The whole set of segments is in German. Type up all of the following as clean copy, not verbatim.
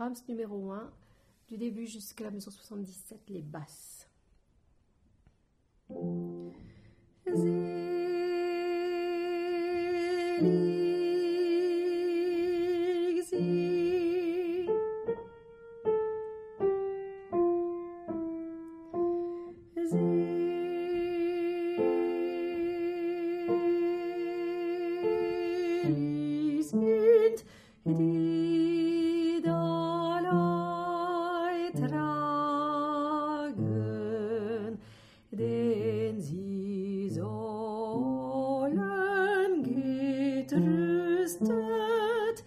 Brahms numéro 1, du début jusqu'à la mesure 77, les basses. Die Dalai tragen, denn sie sollen getröstet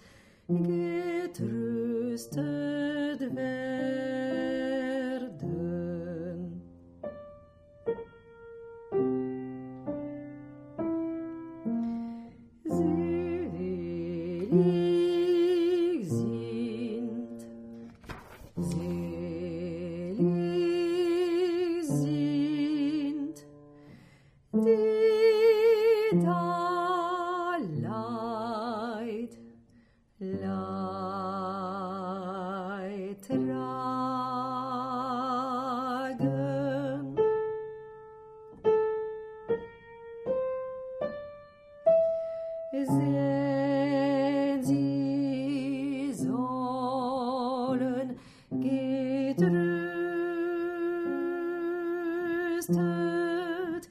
werden. Selig sind die da Leid tragen. Denn sie sollen getröstet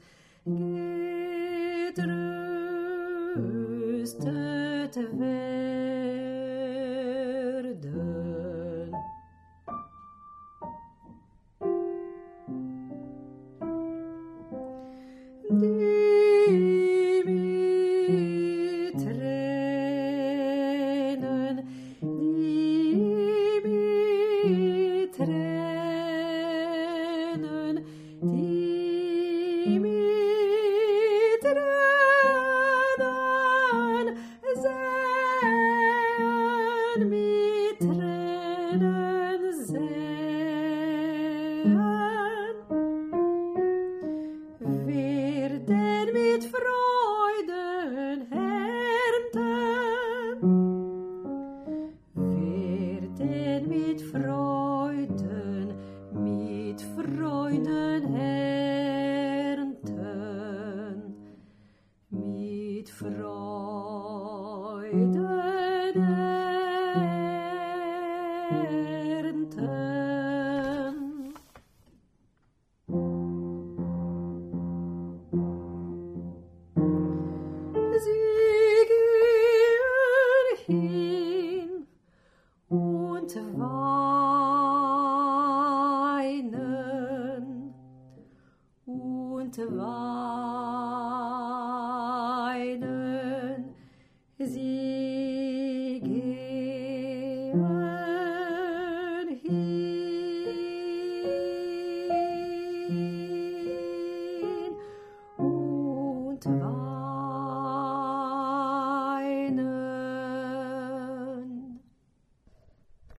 werden. Die mit Tränen, die mit Tränen, die mit Tränen sehen, mit Tränen sehen, werden mit Freuden ernten, werden mit Freuden ernten, mit Freuden ernten. Sie gehen hin und weinen und weinen. Sie gehen hin und weinen.